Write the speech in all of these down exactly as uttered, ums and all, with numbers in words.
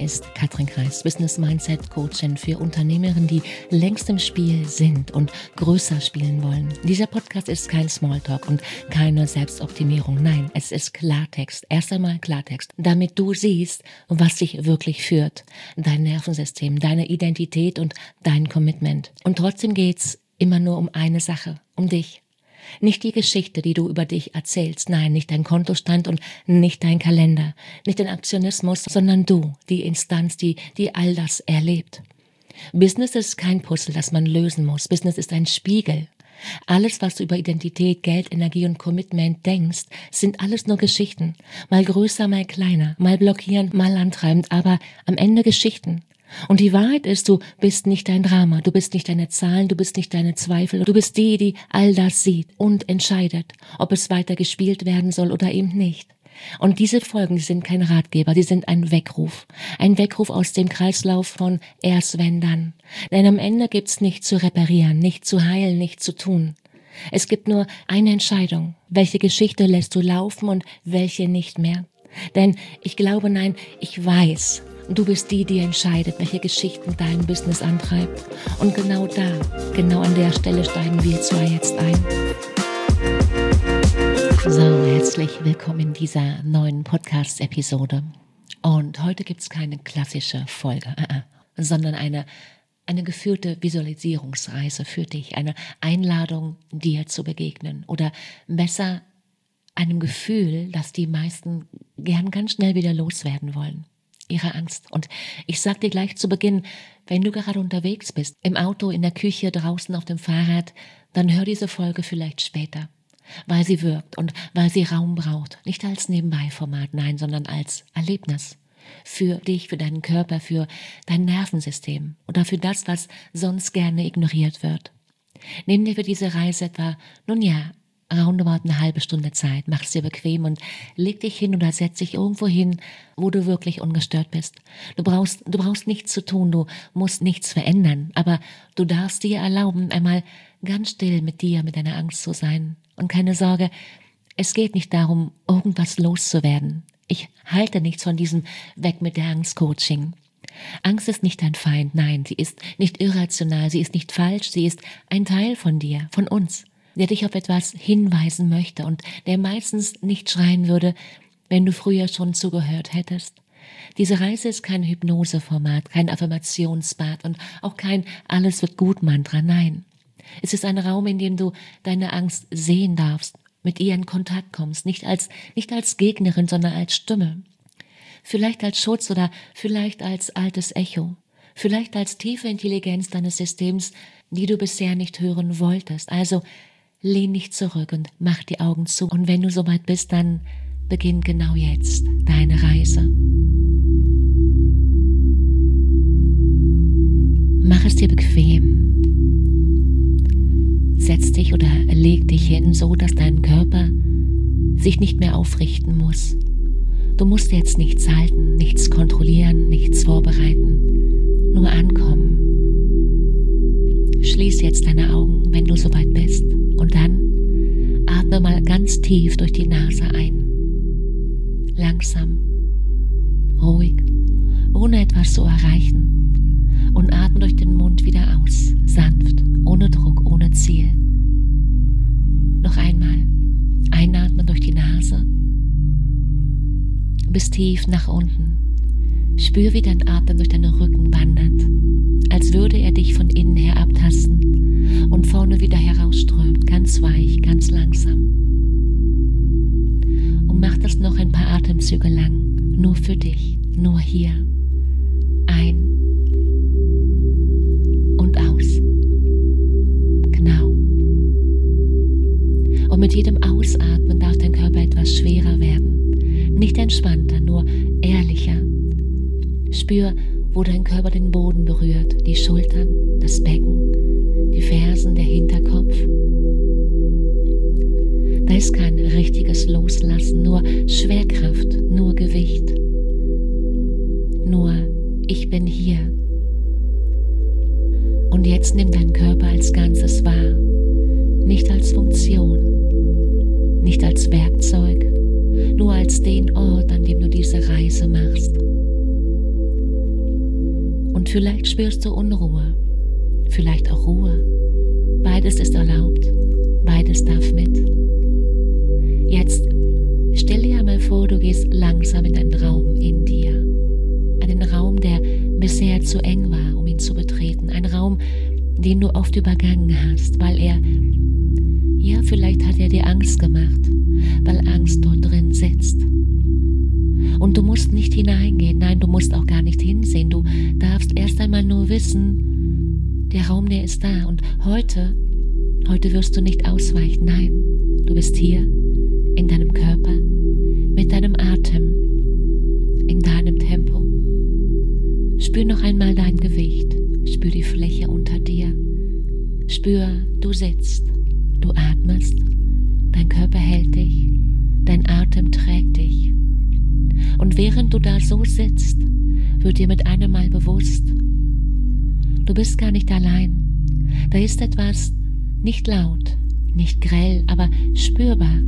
ist Katrin Kreis, Business Mindset Coachin für Unternehmerinnen, die längst im Spiel sind und größer spielen wollen. Dieser Podcast ist kein Smalltalk und keine Selbstoptimierung. Nein, es ist Klartext. Erst einmal Klartext, damit du siehst, was dich wirklich führt. Dein Nervensystem, deine Identität und dein Commitment. Und trotzdem geht's immer nur um eine Sache, um dich. Nicht die Geschichte, die du über dich erzählst, nein, nicht dein Kontostand und nicht dein Kalender, nicht dein Aktionismus, sondern du, die Instanz, die, die all das erlebt. Business ist kein Puzzle, das man lösen muss. Business ist ein Spiegel. Alles, was du über Identität, Geld, Energie und Commitment denkst, sind alles nur Geschichten. Mal größer, mal kleiner, mal blockierend, mal antreibend, aber am Ende Geschichten. Und die Wahrheit ist, du bist nicht dein Drama, du bist nicht deine Zahlen, du bist nicht deine Zweifel, du bist die, die all das sieht und entscheidet, ob es weiter gespielt werden soll oder eben nicht. Und diese Folgen, die sind kein Ratgeber, die sind ein Weckruf. Ein Weckruf aus dem Kreislauf von erst wenn dann. Denn am Ende gibt's nichts zu reparieren, nichts zu heilen, nichts zu tun. Es gibt nur eine Entscheidung. Welche Geschichte lässt du laufen und welche nicht mehr? Denn ich glaube, nein, ich weiß, du bist die, die entscheidet, welche Geschichten dein Business antreibt. Und genau da, genau an der Stelle steigen wir zwar jetzt ein. So, herzlich willkommen in dieser neuen Podcast-Episode. Und heute gibt es keine klassische Folge, äh, äh, sondern eine, eine geführte Visualisierungsreise für dich. Eine Einladung, dir zu begegnen. Oder besser einem Gefühl, das die meisten gern ganz schnell wieder loswerden wollen. Ihre Angst. Und ich sag dir gleich zu Beginn, wenn du gerade unterwegs bist, im Auto, in der Küche, draußen auf dem Fahrrad, dann hör diese Folge vielleicht später, weil sie wirkt und weil sie Raum braucht. Nicht als Nebenbei-Format, nein, sondern als Erlebnis. Für dich, für deinen Körper, für dein Nervensystem oder für das, was sonst gerne ignoriert wird. Nimm dir für diese Reise etwa, nun ja, roundabout eine halbe Stunde Zeit, mach's dir bequem und leg dich hin oder setz dich irgendwo hin, wo du wirklich ungestört bist. Du brauchst, du brauchst nichts zu tun, du musst nichts verändern, aber du darfst dir erlauben, einmal ganz still mit dir, mit deiner Angst zu sein. Und keine Sorge, es geht nicht darum, irgendwas loszuwerden. Ich halte nichts von diesem Weg mit der Angst-Coaching. Angst ist nicht dein Feind, nein, sie ist nicht irrational, sie ist nicht falsch, sie ist ein Teil von dir, von uns, der dich auf etwas hinweisen möchte und der meistens nicht schreien würde, wenn du früher schon zugehört hättest. Diese Reise ist kein Hypnoseformat, kein Affirmationsbad und auch kein Alles wird gut Mantra, nein. Es ist ein Raum, in dem du deine Angst sehen darfst, mit ihr in Kontakt kommst, nicht als, nicht als Gegnerin, sondern als Stimme. Vielleicht als Schutz oder vielleicht als altes Echo. Vielleicht als tiefe Intelligenz deines Systems, die du bisher nicht hören wolltest. Also lehn dich zurück und mach die Augen zu. Und wenn du soweit bist, dann beginn genau jetzt deine Reise. Mach es dir bequem. Setz dich oder leg dich hin, so dass dein Körper sich nicht mehr aufrichten muss. Du musst jetzt nichts halten, nichts kontrollieren, nichts vorbereiten, nur ankommen. Schließ jetzt deine Augen, wenn du soweit bist. Und dann atme mal ganz tief durch die Nase ein. Langsam, ruhig, ohne etwas zu erreichen. Und atme durch den Mund wieder aus, sanft, ohne Druck, ohne Ziel. Noch einmal, einatmen durch die Nase, bis tief nach unten. Spür, wie dein Atem durch deinen Rücken wandert, als würde er dich von innen her abtasten und vorne wieder herausströmt, ganz weich, ganz langsam. Und mach das noch ein paar Atemzüge lang, nur für dich, nur hier. Ein und aus. Genau. Und mit jedem Ausatmen darf dein Körper etwas schwerer werden. Nicht entspannter, nur ehrlicher. Spür, wo dein Körper den Boden berührt, die Schultern, das Becken, die Fersen, der Hinterkopf. Da ist kein richtiges Loslassen, nur Schwerkraft, nur Gewicht. Nur ich bin hier. Und jetzt nimm deinen Körper als Ganzes wahr, nicht als Funktion, nicht als Werkzeug, nur als den Ort, an dem du diese Reise machst. Und vielleicht spürst du Unruhe, vielleicht auch Ruhe. Beides ist erlaubt, beides darf mit. Jetzt stell dir einmal vor, du gehst langsam in einen Raum in dir. Einen Raum, der bisher zu eng war, um ihn zu betreten. Ein Raum, den du oft übergangen hast, weil er, ja, vielleicht hat er dir Angst gemacht, weil Angst dort drin sitzt. Und du musst nicht hineingehen, nein, du musst auch gar nicht hinsehen. Du darfst erst einmal nur wissen, der Raum, der ist da. Und heute, heute wirst du nicht ausweichen, nein, du bist hier, in deinem Körper, mit deinem Atem, in deinem Tempo. Spür noch einmal dein Gewicht, spür die Fläche unter dir, spür, du sitzt, du atmest, dein Körper hält dich, dein Atem trägt dich. Und während du da so sitzt, wird dir mit einem Mal bewusst, du bist gar nicht allein. Da ist etwas nicht laut, nicht grell, aber spürbar.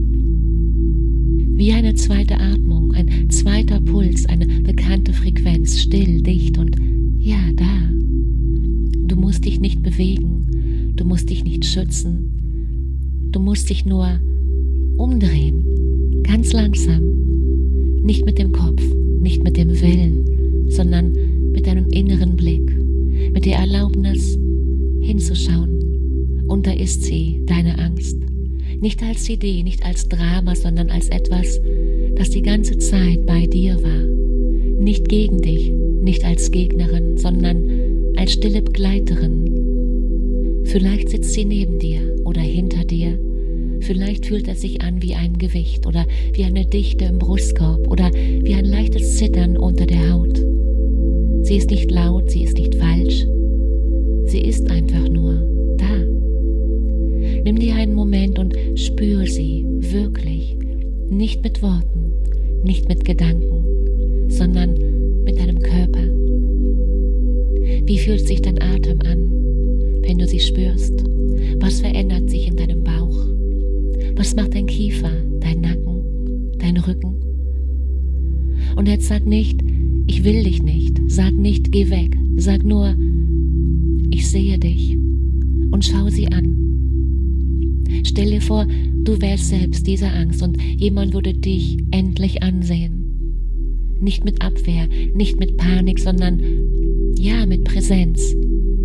Wie eine zweite Atmung, ein zweiter Puls, eine bekannte Frequenz, still, dicht und ja, da. Du musst dich nicht bewegen, du musst dich nicht schützen, du musst dich nur umdrehen, ganz langsam. Nicht mit dem Kopf, nicht mit dem Willen, sondern mit deinem inneren Blick, mit der Erlaubnis hinzuschauen. Und da ist sie, deine Angst. Nicht als Idee, nicht als Drama, sondern als etwas, das die ganze Zeit bei dir war. Nicht gegen dich, nicht als Gegnerin, sondern als stille Begleiterin. Vielleicht sitzt sie neben dir oder hinter dir. Vielleicht fühlt es sich an wie ein Gewicht oder wie eine Dichte im Brustkorb oder wie ein leichtes Zittern unter der Haut. Sie ist nicht laut, sie ist nicht falsch. Sie ist einfach nur da. Nimm dir einen Moment und spür sie wirklich, nicht mit Worten, nicht mit Gedanken, sondern mit deinem Körper. Wie fühlt sich dein Atem an, wenn du sie spürst? Was verändert sich in deinem Bauch? Was macht dein Kiefer, dein Nacken, dein Rücken? Und jetzt sag nicht, ich will dich nicht, sag nicht, geh weg, sag nur, ich sehe dich und schau sie an. Stell dir vor, du wärst selbst diese Angst und jemand würde dich endlich ansehen. Nicht mit Abwehr, nicht mit Panik, sondern ja, mit Präsenz.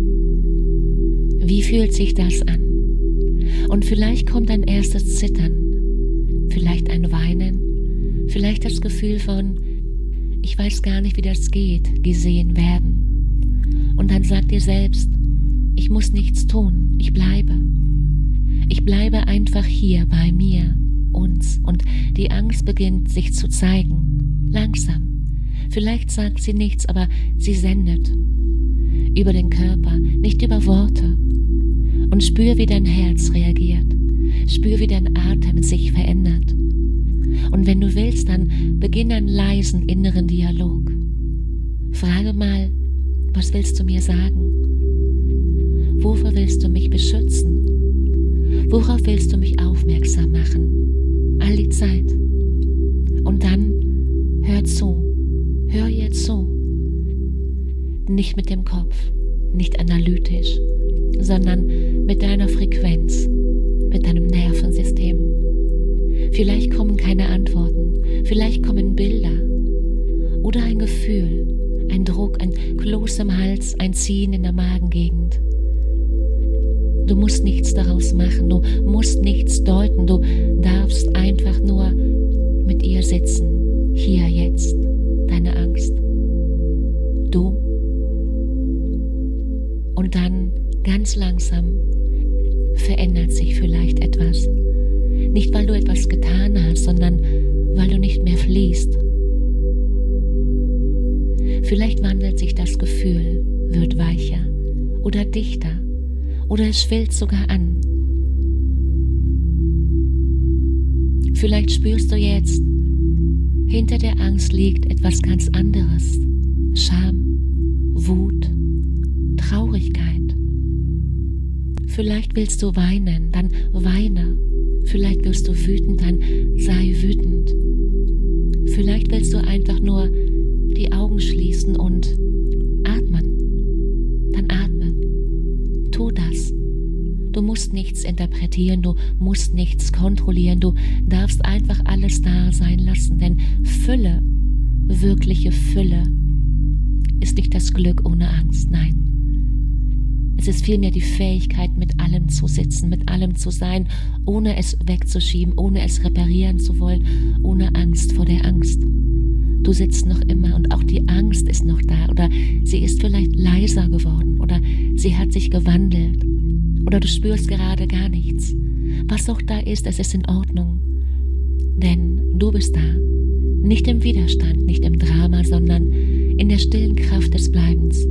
Wie fühlt sich das an? Und vielleicht kommt ein erstes Zittern, vielleicht ein Weinen, vielleicht das Gefühl von, ich weiß gar nicht, wie das geht, gesehen werden. Und dann sag dir selbst, ich muss nichts tun, ich bleibe. Ich bleibe einfach hier bei mir, uns, und die Angst beginnt sich zu zeigen, langsam. Vielleicht sagt sie nichts, aber sie sendet. Über den Körper, nicht über Worte. Und spür, wie dein Herz reagiert. Spür, wie dein Atem sich verändert. Und wenn du willst, dann beginn einen leisen inneren Dialog. Frage mal, was willst du mir sagen? Wofür willst du mich beschützen? Worauf willst du mich aufmerksam machen? All die Zeit. Und dann hör zu. Hör ihr zu. Nicht mit dem Kopf, nicht analytisch, sondern mit deiner Frequenz, mit deinem Nervensystem. Vielleicht kommen keine Antworten, vielleicht kommen Bilder oder ein Gefühl, ein Druck, ein Kloß im Hals, ein Ziehen in der Magengegend. Du musst nichts daraus machen, du musst nichts deuten, du darfst einfach nur mit ihr sitzen, hier jetzt, deine Angst. Du. Und dann ganz langsam verändert sich vielleicht etwas. Nicht, weil du etwas getan hast, sondern weil du nicht mehr fließt. Vielleicht wandelt sich das Gefühl, wird weicher oder dichter oder es schwillt sogar an. Vielleicht spürst du jetzt, hinter der Angst liegt etwas ganz anderes. Scham, Wut, Traurigkeit. Vielleicht willst du weinen, dann weine. Vielleicht wirst du wütend, dann sei wütend. Vielleicht willst du einfach nur die Augen schließen und atmen. dann atme. Tu das. Du musst nichts interpretieren, du musst nichts kontrollieren, du darfst einfach alles da sein lassen, denn Fülle, wirkliche Fülle, ist nicht das Glück ohne Angst, nein. Es ist vielmehr die Fähigkeit, mit allem zu sitzen, mit allem zu sein, ohne es wegzuschieben, ohne es reparieren zu wollen, ohne Angst vor der Angst. Du sitzt noch immer und auch die Angst ist noch da oder sie ist vielleicht leiser geworden oder sie hat sich gewandelt oder du spürst gerade gar nichts. Was auch da ist, es ist in Ordnung, denn du bist da, nicht im Widerstand, nicht im Drama, sondern in der stillen Kraft des Bleibens.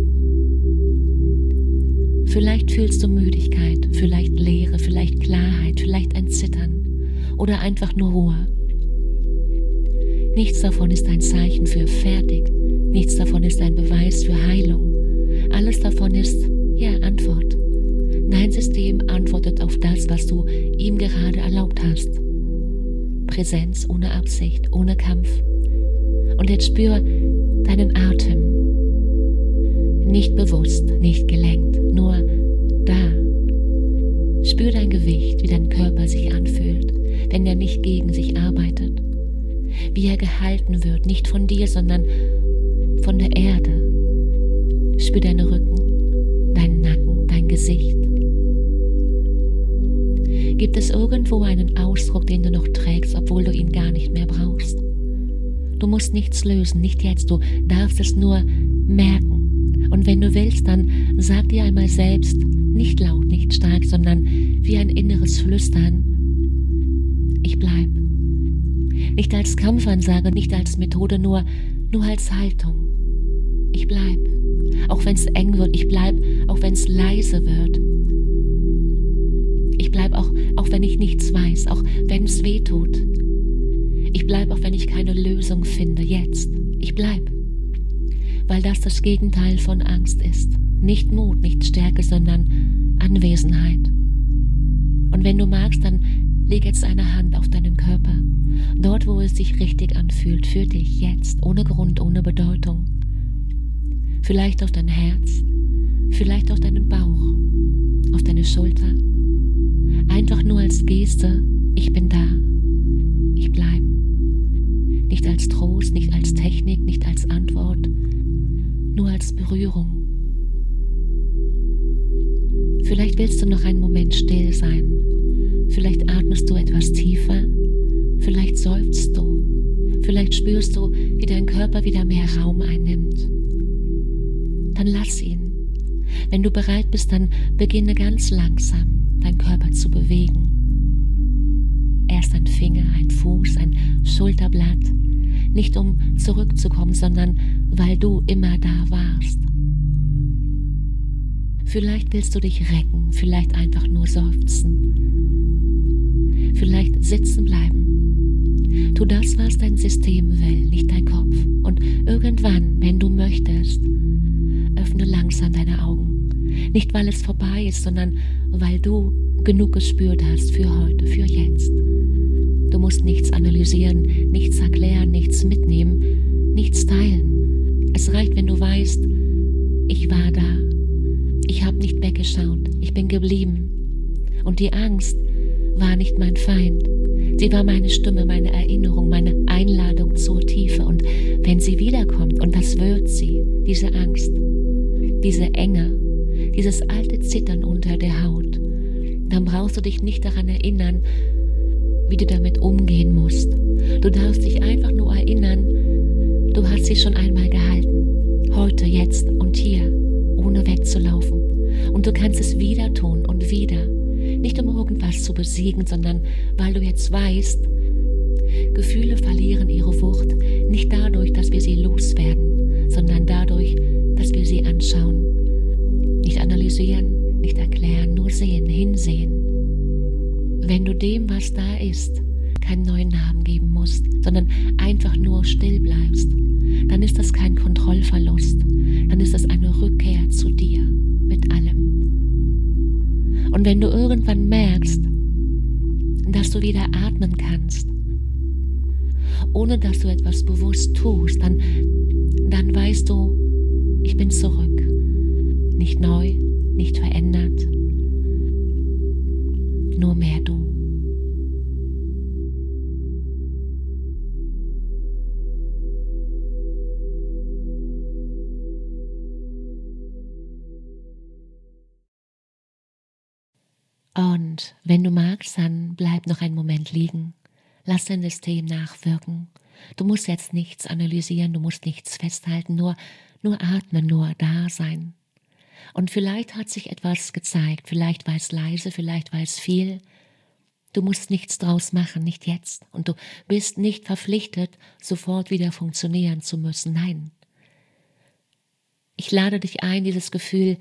Vielleicht fühlst du Müdigkeit, vielleicht Leere, vielleicht Klarheit, vielleicht ein Zittern oder einfach nur Ruhe. Nichts davon ist ein Zeichen für fertig, nichts davon ist ein Beweis für Heilung. Alles davon ist, ja, Antwort. Dein System antwortet auf das, was du ihm gerade erlaubt hast. Präsenz ohne Absicht, ohne Kampf. Und jetzt spür deinen Atem. Nicht bewusst, nicht gelenkt, nur da. Spür dein Gewicht, wie dein Körper sich anfühlt, wenn er nicht gegen sich arbeitet. Wie er gehalten wird, nicht von dir, sondern von der Erde. Spür deinen Rücken, deinen Nacken, dein Gesicht. Gibt es irgendwo einen Ausdruck, den du noch trägst, obwohl du ihn gar nicht mehr brauchst? Du musst nichts lösen, nicht jetzt, du darfst es nur merken. Und wenn du willst, dann sag dir einmal selbst, nicht laut, nicht stark, sondern wie ein inneres Flüstern, ich bleib. Nicht als Kampfansage, nicht als Methode, nur, nur als Haltung. Ich bleib. Auch wenn es eng wird, ich bleib, auch wenn es leise wird. Ich bleib auch, auch wenn ich nichts weiß, auch wenn es weh tut. Ich bleib, auch wenn ich keine Lösung finde, jetzt. Ich bleib. Weil das das Gegenteil von Angst ist. Nicht Mut, nicht Stärke, sondern Anwesenheit. Und wenn du magst, dann leg jetzt eine Hand auf deinen Körper. Dort, wo es sich richtig anfühlt, für dich, jetzt, ohne Grund, ohne Bedeutung. Vielleicht auf dein Herz, vielleicht auf deinen Bauch, auf deine Schulter. Einfach nur als Geste, ich bin da, ich bleib. Nicht als Trost, nicht als Technik, nicht als Antwort, nur als Berührung. Vielleicht willst du noch einen Moment still sein. Vielleicht atmest du etwas tiefer, vielleicht seufzt du, vielleicht spürst du, wie dein Körper wieder mehr Raum einnimmt. Dann lass ihn. Wenn du bereit bist, dann beginne ganz langsam, deinen Körper zu bewegen. Erst ein Finger, ein Fuß, ein Schulterblatt, nicht um zurückzukommen, sondern weil du immer da warst. Vielleicht willst du dich recken, vielleicht einfach nur seufzen. Vielleicht sitzen bleiben. Tu das, was dein System will, nicht dein Kopf. Und irgendwann, wenn du möchtest, öffne langsam deine Augen. Nicht, weil es vorbei ist, sondern weil du genug gespürt hast für heute, für jetzt. Du musst nichts analysieren, nichts erklären, nichts mitnehmen, nichts teilen. Es reicht, wenn du weißt, ich war da. Ich habe nicht weggeschaut, ich bin geblieben. Und die Angst war nicht mein Feind. Sie war meine Stimme, meine Erinnerung, meine Einladung zur Tiefe. Und wenn sie wiederkommt, und das wird sie, diese Angst, diese Enge, dieses alte Zittern unter der Haut, dann brauchst du dich nicht daran erinnern, wie du damit umgehen musst. Du darfst dich einfach nur erinnern, du hast sie schon einmal gehalten. Heute, jetzt und hier, ohne wegzulaufen. Und du kannst es wieder tun und wieder. Nicht um irgendwas zu besiegen, sondern weil du jetzt weißt, Gefühle verlieren ihre Wucht nicht dadurch, dass wir sie loswerden, sondern dadurch, dass wir sie anschauen. Nicht analysieren, nicht erklären, nur sehen, hinsehen. Wenn du dem, was da ist, keinen neuen Namen geben musst, sondern einfach nur still bleibst, dann ist das kein Kontrollverlust, dann ist das eine Rückkehr zu dir mit allem. Und wenn du irgendwann merkst, dass du wieder atmen kannst, ohne dass du etwas bewusst tust, dann, dann weißt du, ich bin zurück. Nicht neu, nicht verändert, nur mehr du. Und wenn du magst, dann bleib noch einen Moment liegen. Lass dein System nachwirken. Du musst jetzt nichts analysieren, du musst nichts festhalten, nur, nur atmen, nur da sein. Und vielleicht hat sich etwas gezeigt, vielleicht war es leise, vielleicht war es viel. Du musst nichts draus machen, nicht jetzt. Und du bist nicht verpflichtet, sofort wieder funktionieren zu müssen. Nein. Ich lade dich ein, dieses Gefühl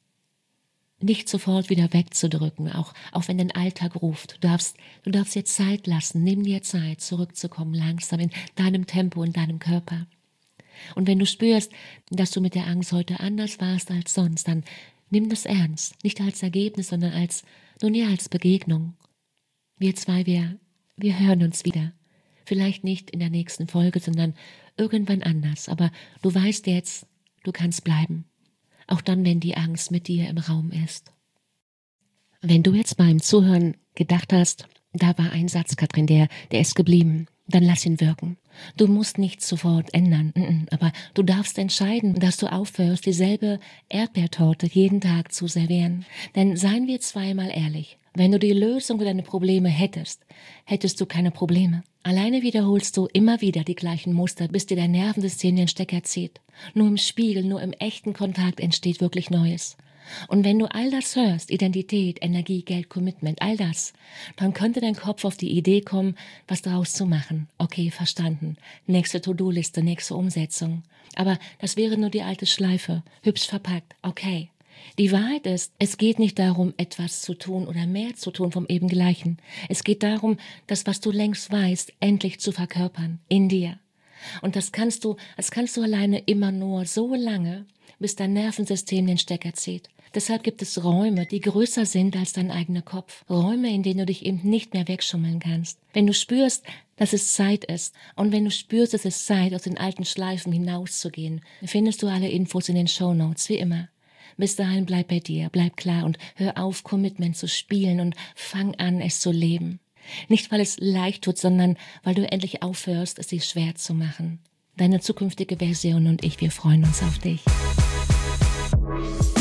nicht sofort wieder wegzudrücken, auch, auch wenn dein Alltag ruft. Du darfst, du darfst dir Zeit lassen, nimm dir Zeit, zurückzukommen, langsam in deinem Tempo, in deinem Körper. Und wenn du spürst, dass du mit der Angst heute anders warst als sonst, dann nimm das ernst, nicht als Ergebnis, sondern als, nun ja, als Begegnung. Wir zwei, wir, wir hören uns wieder. Vielleicht nicht in der nächsten Folge, sondern irgendwann anders. Aber du weißt jetzt, du kannst bleiben. Auch dann, wenn die Angst mit dir im Raum ist. Wenn du jetzt beim Zuhören gedacht hast, da war ein Satz, Katrin, der, der ist geblieben, dann lass ihn wirken. Du musst nichts sofort ändern, aber du darfst entscheiden, dass du aufhörst, dieselbe Erdbeertorte jeden Tag zu servieren. Denn seien wir zweimal ehrlich, wenn du die Lösung für deine Probleme hättest, hättest du keine Probleme. Alleine wiederholst du immer wieder die gleichen Muster, bis dir dein Nervensystem den Stecker zieht. Nur im Spiegel, nur im echten Kontakt entsteht wirklich Neues. Und wenn du all das hörst, Identität, Energie, Geld, Commitment, all das, dann könnte dein Kopf auf die Idee kommen, was daraus zu machen. Okay, verstanden. Nächste To-Do-Liste, nächste Umsetzung. Aber das wäre nur die alte Schleife, hübsch verpackt. Okay. Die Wahrheit ist, es geht nicht darum, etwas zu tun oder mehr zu tun vom eben Gleichen. Es geht darum, das, was du längst weißt, endlich zu verkörpern, in dir. Und das kannst du, das kannst du alleine immer nur so lange, bis dein Nervensystem den Stecker zieht. Deshalb gibt es Räume, die größer sind als dein eigener Kopf. Räume, in denen du dich eben nicht mehr wegschummeln kannst. Wenn du spürst, dass es Zeit ist und wenn du spürst, dass es Zeit, aus den alten Schleifen hinauszugehen, findest du alle Infos in den Shownotes, wie immer. Bis dahin bleib bei dir, bleib klar und hör auf, Commitment zu spielen und fang an, es zu leben. Nicht, weil es leicht tut, sondern weil du endlich aufhörst, es dir schwer zu machen. Deine zukünftige Version und ich, wir freuen uns auf dich.